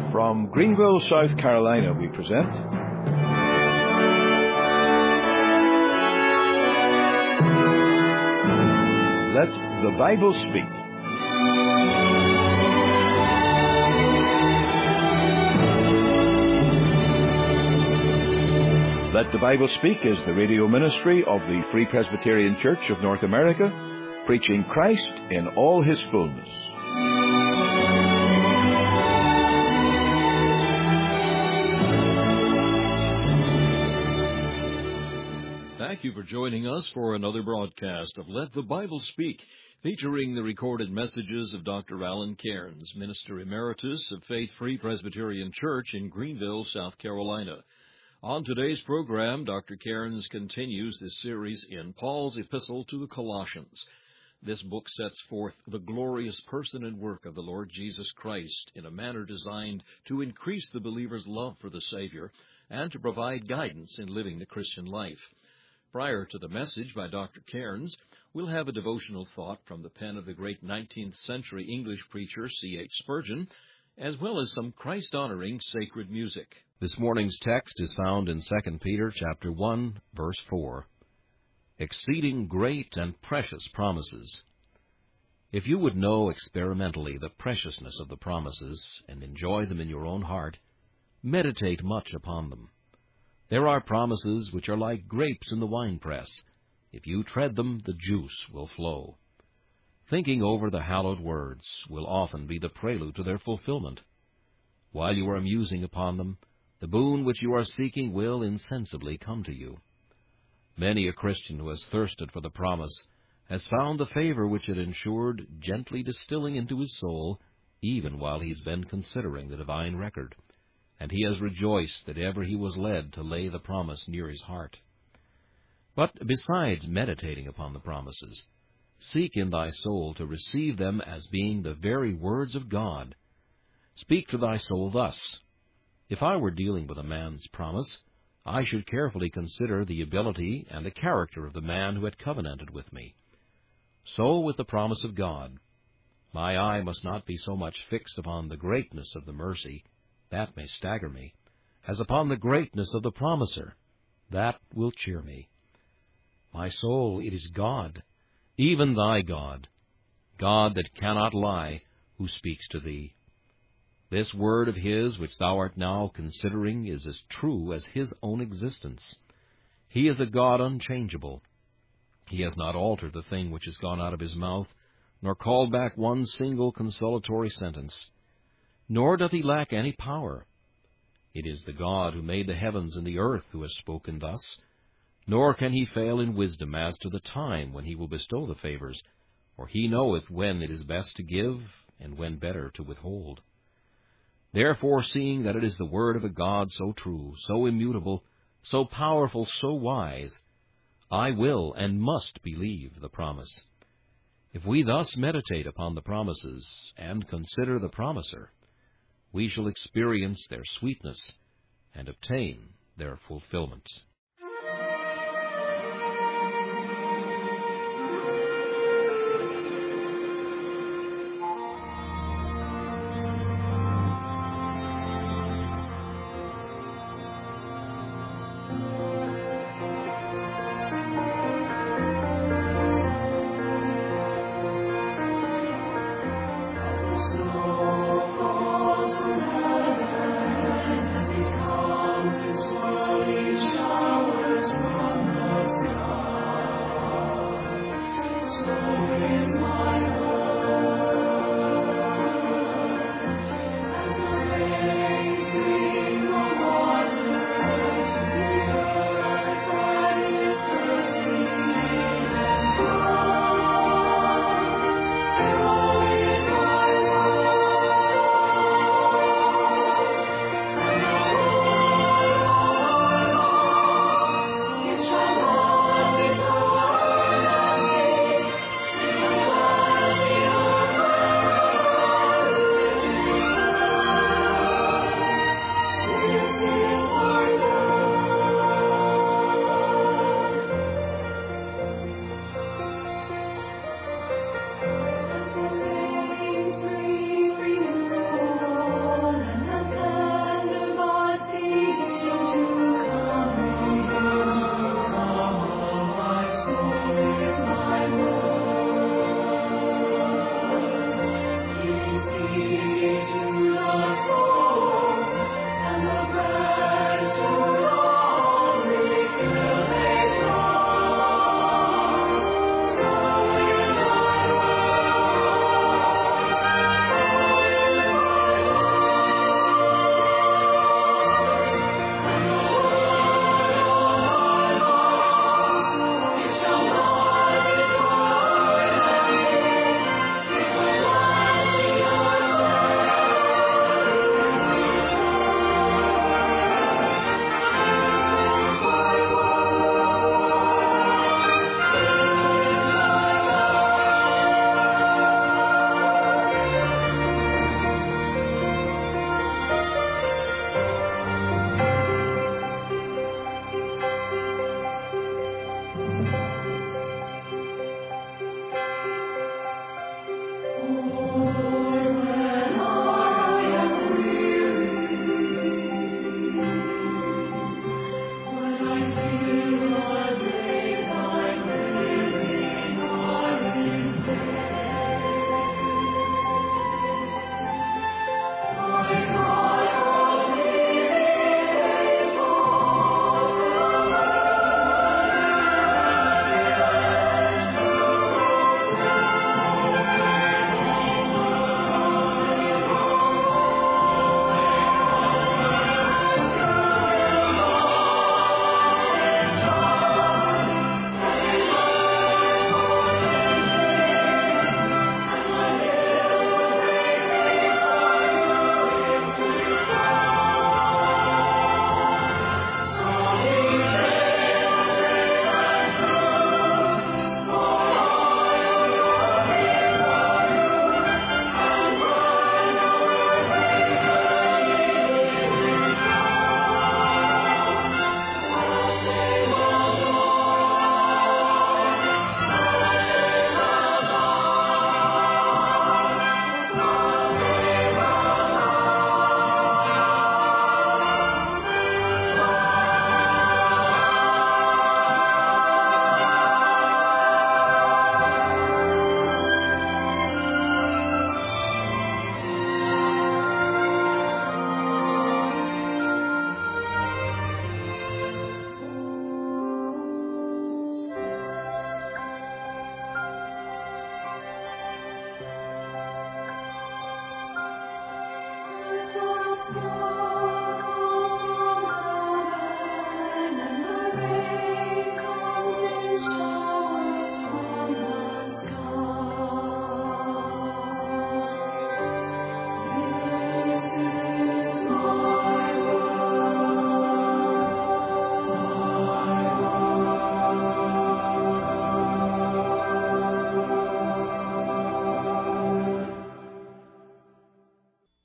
From Greenville, South Carolina, we present Let the Bible Speak. Let the Bible Speak is the radio ministry of the Free Presbyterian Church of North America, preaching Christ in all His fullness. Thank you for joining us for another broadcast of Let the Bible Speak, featuring the recorded messages of Dr. Alan Cairns, Minister Emeritus of Faith Free Presbyterian Church in Greenville, South Carolina. On today's program, Dr. Cairns continues this series in Paul's Epistle to the Colossians. This book sets forth the glorious person and work of the Lord Jesus Christ in a manner designed to increase the believer's love for the Savior and to provide guidance in living the Christian life. Prior to the message by Dr. Cairns, we'll have a devotional thought from the pen of the great 19th century English preacher C.H. Spurgeon, as well as some Christ-honoring sacred music. This morning's text is found in 2 Peter chapter 1, verse 4. Exceeding great and precious promises. If you would know experimentally the preciousness of the promises and enjoy them in your own heart, meditate much upon them. There are promises which are like grapes in the winepress. If you tread them, the juice will flow. Thinking over the hallowed words will often be the prelude to their fulfillment. While you are musing upon them, the boon which you are seeking will insensibly come to you. Many a Christian who has thirsted for the promise has found the favor which it ensured gently distilling into his soul, even while he's been considering the divine record. And he has rejoiced that ever he was led to lay the promise near his heart. But besides meditating upon the promises, seek in thy soul to receive them as being the very words of God. Speak to thy soul thus: if I were dealing with a man's promise, I should carefully consider the ability and the character of the man who had covenanted with me. So with the promise of God, my eye must not be so much fixed upon the greatness of the mercy, that may stagger me, as upon the greatness of the promiser, that will cheer me. My soul, it is God, even thy God, God that cannot lie, who speaks to thee. This word of his which thou art now considering is as true as his own existence. He is a God unchangeable. He has not altered the thing which has gone out of his mouth, nor called back one single consolatory sentence. Nor doth he lack any power. It is the God who made the heavens and the earth who has spoken thus, nor can he fail in wisdom as to the time when he will bestow the favors, for he knoweth when it is best to give, and when better to withhold. Therefore, seeing that it is the word of a God so true, so immutable, so powerful, so wise, I will and must believe the promise. If we thus meditate upon the promises and consider the promiser, we shall experience their sweetness and obtain their fulfillment. Shine.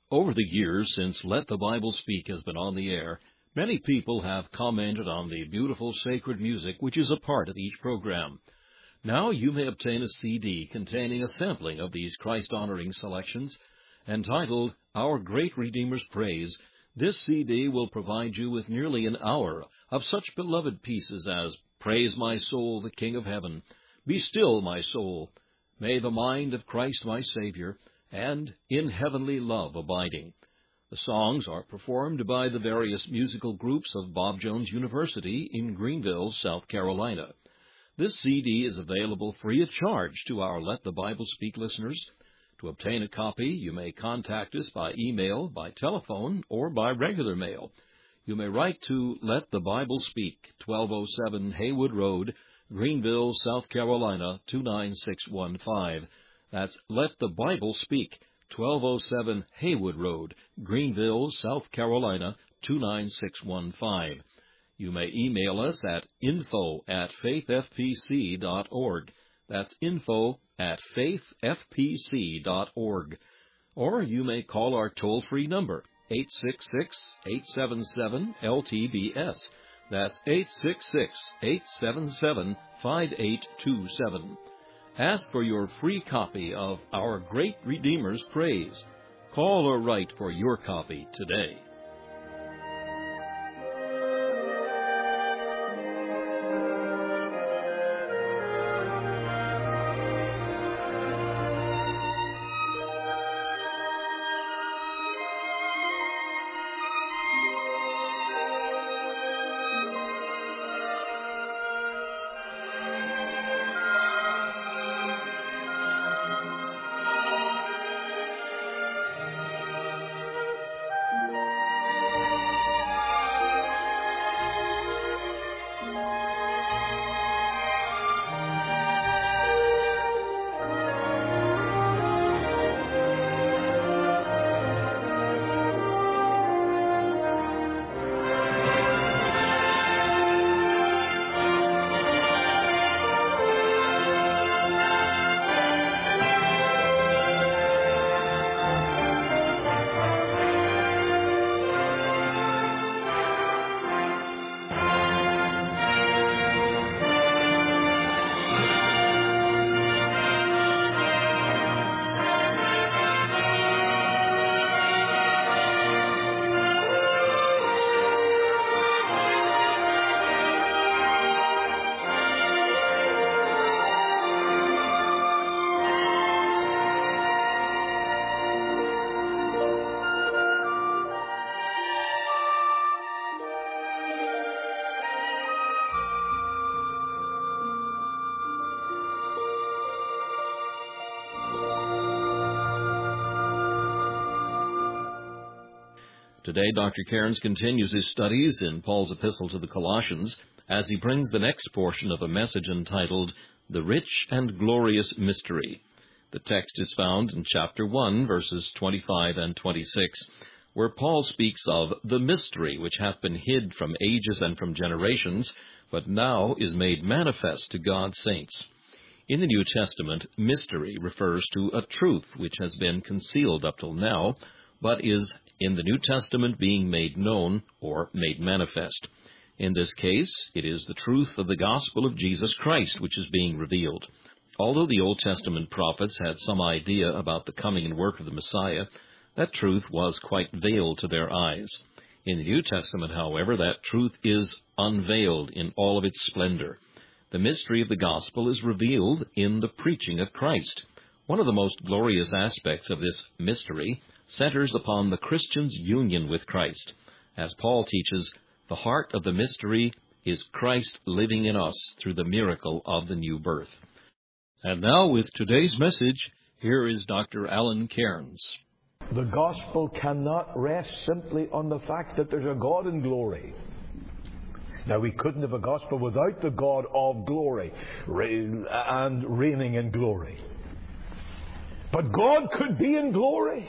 Over the years since Let the Bible Speak has been on the air, many people have commented on the beautiful sacred music which is a part of each program. Now you may obtain a CD containing a sampling of these Christ-honoring selections. Entitled Our Great Redeemer's Praise, this CD will provide you with nearly an hour of such beloved pieces as Praise My Soul, the King of Heaven, Be Still, My Soul, May the Mind of Christ my Savior, and In Heavenly Love Abiding. The songs are performed by the various musical groups of Bob Jones University in Greenville, South Carolina. This CD is available free of charge to our Let the Bible Speak listeners. To obtain a copy, you may contact us by email, by telephone, or by regular mail. You may write to Let the Bible Speak, 1207 Haywood Road, Greenville, South Carolina, 29615. That's Let the Bible Speak, 1207 Haywood Road, Greenville, South Carolina, 29615. You may email us at info@faithfpc.org. That's info@faithfpc.org. Or you may call our toll-free number, 866-877-LTBS. That's 866-877-5827. Ask for your free copy of Our Great Redeemer's Praise. Call or write for your copy today. Today, Dr. Cairns continues his studies in Paul's epistle to the Colossians as he brings the next portion of a message entitled, The Rich and Glorious Mystery. The text is found in chapter 1, verses 25 and 26, where Paul speaks of the mystery which hath been hid from ages and from generations, but now is made manifest to God's saints. In the New Testament, mystery refers to a truth which has been concealed up till now, but is in the New Testament being made known or made manifest. In this case, it is the truth of the gospel of Jesus Christ which is being revealed. Although the Old Testament prophets had some idea about the coming and work of the Messiah, that truth was quite veiled to their eyes. In the New Testament, however, that truth is unveiled in all of its splendor. The mystery of the gospel is revealed in the preaching of Christ. One of the most glorious aspects of this mystery centers upon the Christian's union with Christ. As Paul teaches, the heart of the mystery is Christ living in us through the miracle of the new birth. And now, with today's message, here is Dr. Alan Cairns. The gospel cannot rest simply on the fact that there's a God in glory. Now, we couldn't have a gospel without the God of glory and reigning in glory. But God could be in glory,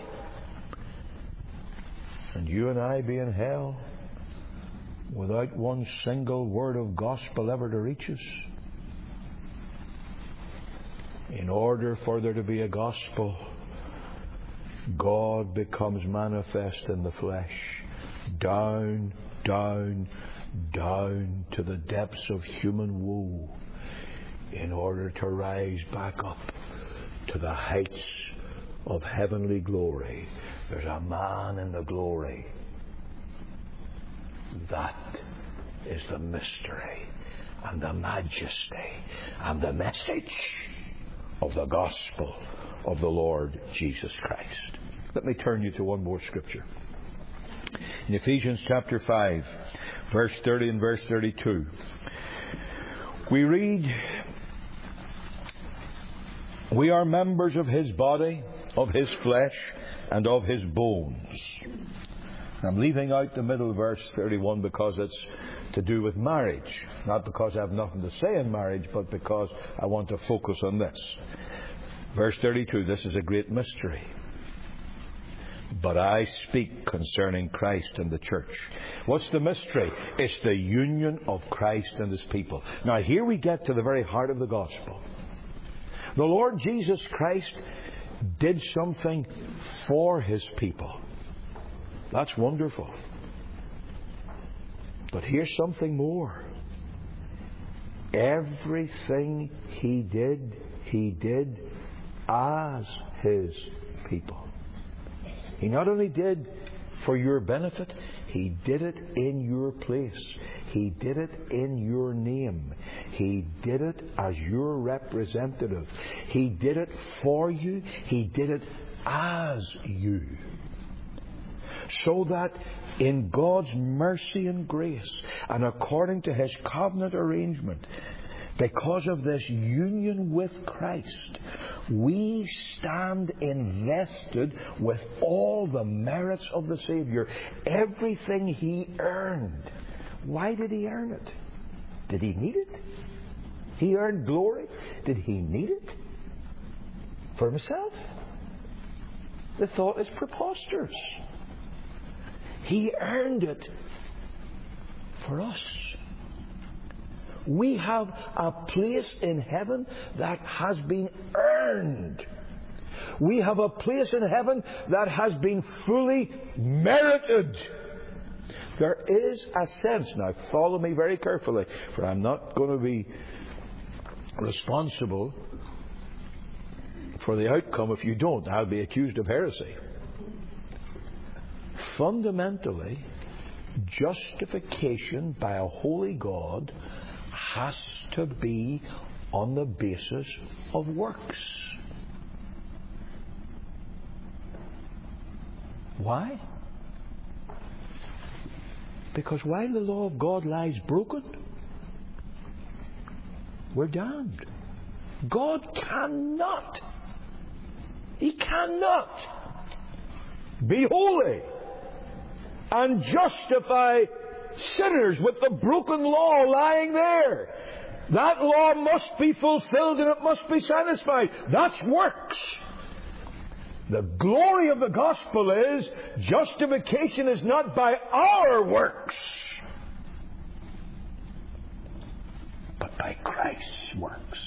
and you and I be in hell without one single word of gospel ever to reach us. In order for there to be a gospel, God becomes manifest in the flesh, down, down, down to the depths of human woe, in order to rise back up to the heights of heavenly glory. There's a man in the glory. That is the mystery and the majesty and the message of the gospel of the Lord Jesus Christ. Let me turn you to one more scripture. In Ephesians chapter 5, verse 30 and verse 32, we read, "We are members of His body, of His flesh, and of His bones." I'm leaving out the middle verse 31 because it's to do with marriage. Not because I have nothing to say in marriage, but because I want to focus on this. Verse 32, "This is a great mystery. But I speak concerning Christ and the church." What's the mystery? It's the union of Christ and His people. Now here we get to the very heart of the gospel. The Lord Jesus Christ did something for His people. That's wonderful. But here's something more. Everything He did as His people. He not only did for your benefit, He did it in your place. He did it in your name. He did it as your representative. He did it for you. He did it as you. So that in God's mercy and grace, and according to His covenant arrangement, because of this union with Christ, we stand invested with all the merits of the Savior. Everything He earned. Why did He earn it? Did He need it? He earned glory. Did He need it? For Himself? The thought is preposterous. He earned it for us. We have a place in heaven that has been earned. We have a place in heaven that has been fully merited. There is a sense, now follow me very carefully, for I'm not going to be responsible for the outcome. If you don't, I'll be accused of heresy. Fundamentally, justification by a holy God has to be on the basis of works. Why? Because while the law of God lies broken, we're damned. God cannot, He cannot be holy and justify sinners with the broken law lying there. That law must be fulfilled and it must be satisfied. That's works. The glory of the gospel is justification is not by our works, but by Christ's works.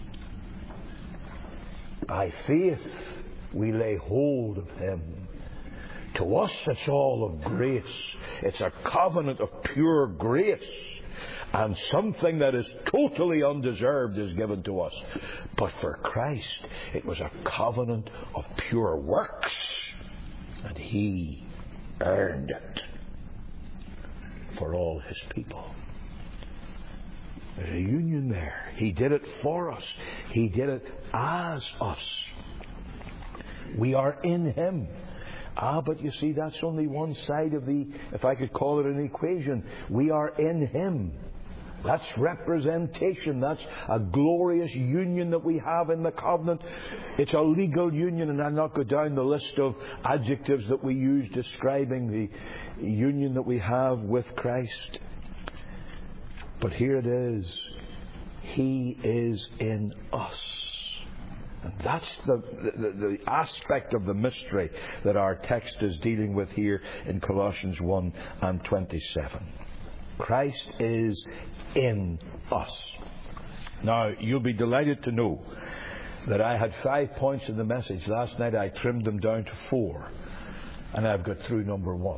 By faith we lay hold of Him. To us it's all of grace. It's a covenant of pure grace. And something that is totally undeserved is given to us. But for Christ, it was a covenant of pure works. And He earned it for all His people. There's a union there. He did it for us. He did it as us. We are in Him. But you see, that's only one side of the, if I could call it an equation. We are in Him. That's representation. That's a glorious union that we have in the covenant. It's a legal union, and I'll not go down the list of adjectives that we use describing the union that we have with Christ. But here it is. He is in us. And that's the aspect of the mystery that our text is dealing with here in Colossians 1 and 27. Christ is in us. Now, you'll be delighted to know that I had 5 points in the message. Last night I trimmed them down to 4. And I've got through number 1.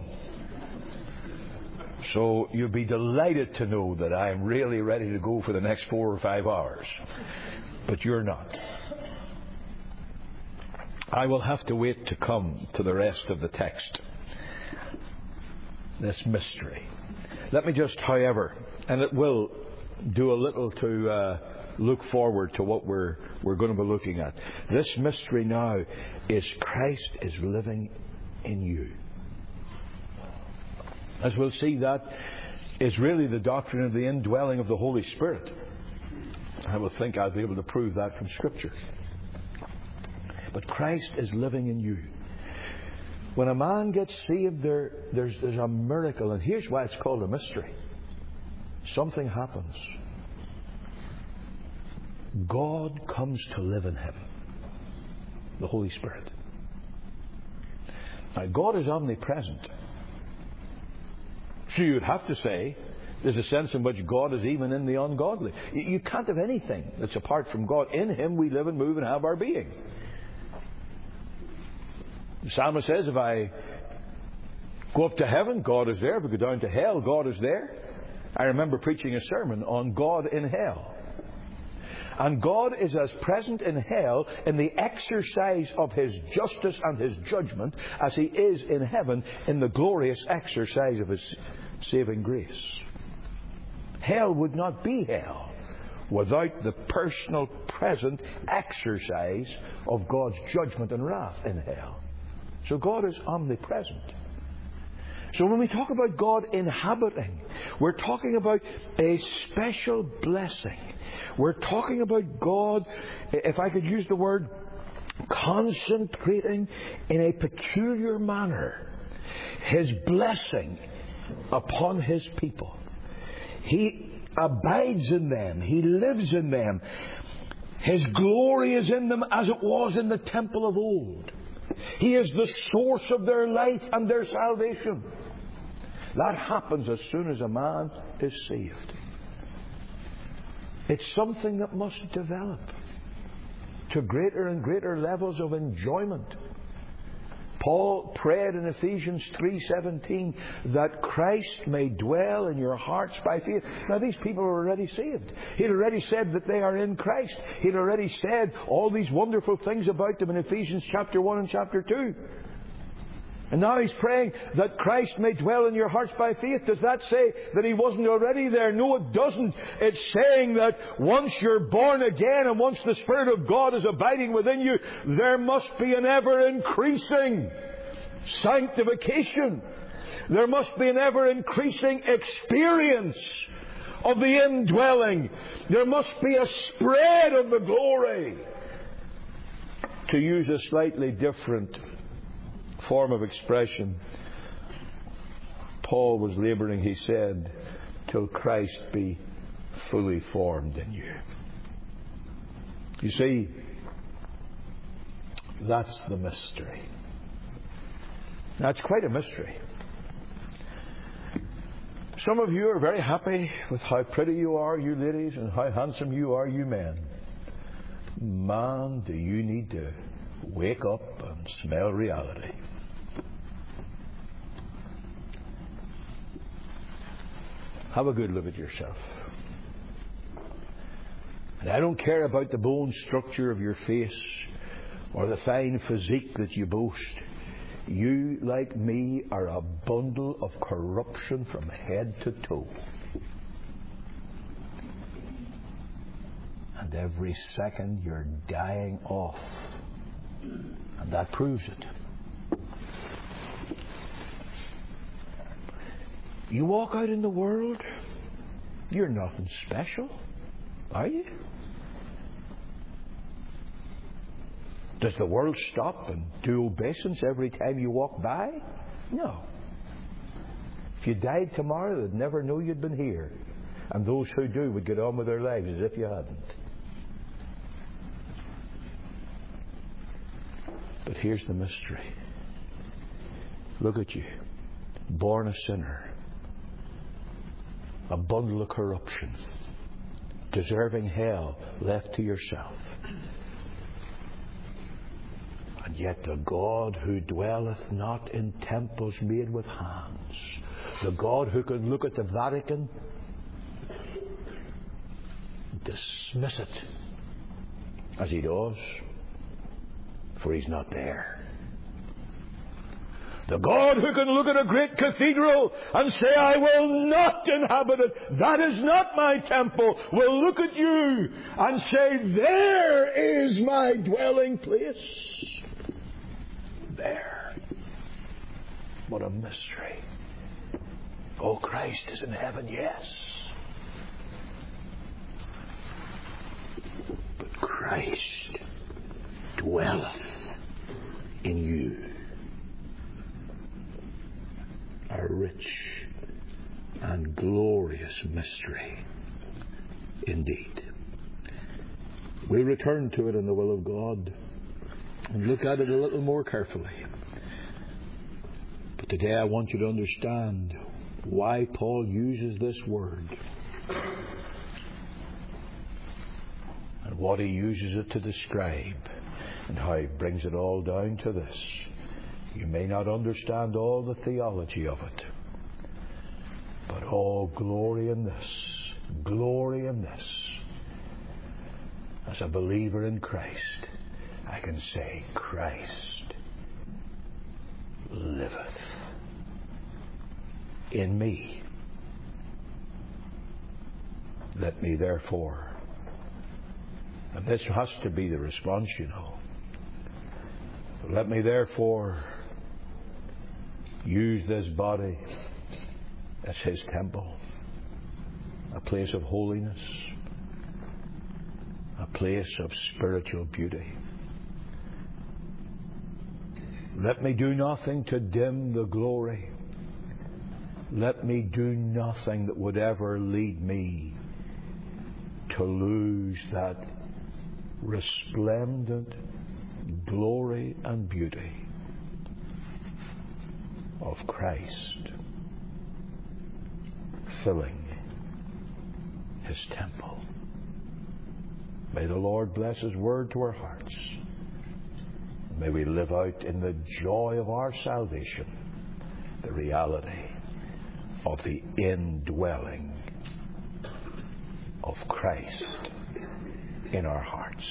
So you'll be delighted to know that I'm really ready to go for the next 4 or 5 hours. But you're not. I will have to wait to come to the rest of the text. This mystery. Let me just, however, and it will do a little to look forward to what we're going to be looking at. This mystery now is Christ is living in you. As we'll see, that is really the doctrine of the indwelling of the Holy Spirit. I will think I'll be able to prove that from Scripture. But Christ is living in you. When a man gets saved, there's a miracle, and here's why it's called a mystery. Something happens. God comes to live in him. The Holy Spirit. Now, God is omnipresent. So you'd have to say there's a sense in which God is even in the ungodly. You can't have anything that's apart from God. In him we live and move and have our being. The psalmist says, if I go up to heaven, God is there. If I go down to hell, God is there. I remember preaching a sermon on God in hell. And God is as present in hell in the exercise of his justice and his judgment as he is in heaven in the glorious exercise of his saving grace. Hell would not be hell without the personal present exercise of God's judgment and wrath in hell. So God is omnipresent. So when we talk about God inhabiting, we're talking about a special blessing. We're talking about God, if I could use the word, concentrating in a peculiar manner his blessing upon his people. He abides in them. He lives in them. His glory is in them as it was in the temple of old. He is the source of their life and their salvation. That happens as soon as a man is saved. It's something that must develop to greater and greater levels of enjoyment. Paul prayed in Ephesians 3:17 that Christ may dwell in your hearts by faith. Now these people are already saved. He'd already said that they are in Christ. He'd already said all these wonderful things about them in Ephesians chapter 1 and chapter 2. And now he's praying that Christ may dwell in your hearts by faith. Does that say that he wasn't already there? No, it doesn't. It's saying that once you're born again and once the Spirit of God is abiding within you, there must be an ever-increasing sanctification. There must be an ever-increasing experience of the indwelling. There must be a spread of the glory. To use a slightly different form of expression, Paul was labouring, he said, till Christ be fully formed in you. You see, that's the mystery. Now, it's quite a mystery. Some of you are very happy with how pretty you are, you ladies, and how handsome you are, you men. Man, do you need to wake up and smell reality. Have a good look at yourself. And I don't care about the bone structure of your face or the fine physique that you boast. You, like me, are a bundle of corruption from head to toe. And every second you're dying off. And that proves it. You walk out in the world, you're nothing special, are you? Does the world stop and do obeisance every time you walk by? No. If you died tomorrow, they'd never know you'd been here. And those who do would get on with their lives as if you hadn't. But here's the mystery. Look at you. Born a sinner. A bundle of corruption. Deserving hell left to yourself. And yet the God who dwelleth not in temples made with hands, the God who can look at the Vatican, dismiss it as he does, for he's not there. The God who can look at a great cathedral and say, I will not inhabit it, that is not my temple, will look at you and say, there is my dwelling place. There. What a mystery. Oh, Christ is in heaven, yes. But Christ dwelleth in you. A rich and glorious mystery indeed. We'll return to it in the will of God and look at it a little more carefully. But today I want you to understand why Paul uses this word and what he uses it to describe and how he brings it all down to this. You may not understand all the theology of it, but oh, glory in this, glory in this. As a believer in Christ, I can say, Christ liveth in me. Let me therefore, and this has to be the response, you know, let me therefore use this body as his temple, a place of holiness, a place of spiritual beauty. Let me do nothing to dim the glory. Let me do nothing that would ever lead me to lose that resplendent glory and beauty of Christ filling his temple. May the Lord bless his word to our hearts. May we live out in the joy of our salvation the reality of the indwelling of Christ in our hearts.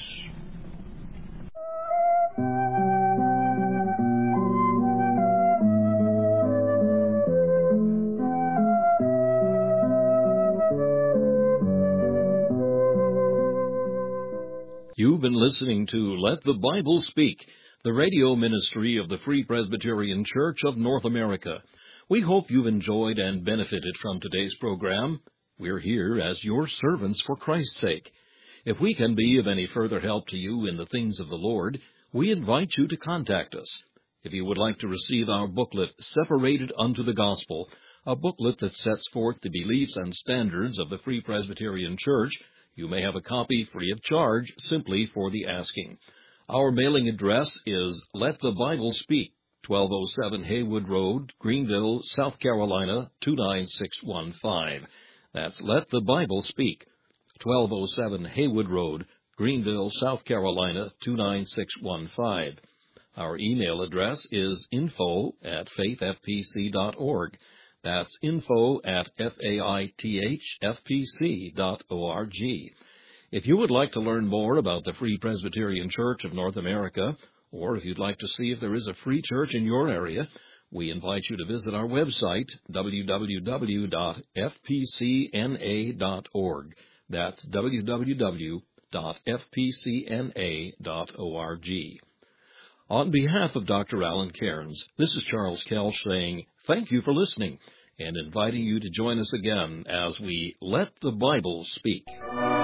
You've been listening to Let the Bible Speak, the radio ministry of the Free Presbyterian Church of North America. We hope you've enjoyed and benefited from today's program. We're here as your servants for Christ's sake. If we can be of any further help to you in the things of the Lord, we invite you to contact us. If you would like to receive our booklet, Separated Unto the Gospel, a booklet that sets forth the beliefs and standards of the Free Presbyterian Church, you may have a copy free of charge simply for the asking. Our mailing address is Let the Bible Speak, 1207 Haywood Road, Greenville, South Carolina, 29615. That's Let the Bible Speak, 1207 Haywood Road, Greenville, South Carolina, 29615. Our email address is info@faithfpc.org. That's info@faithfpc.org. If you would like to learn more about the Free Presbyterian Church of North America, or if you'd like to see if there is a free church in your area, we invite you to visit our website, www.fpcna.org. That's www.fpcna.org. On behalf of Dr. Alan Cairns, this is Charles Kelch saying thank you for listening and inviting you to join us again as we Let the Bible Speak.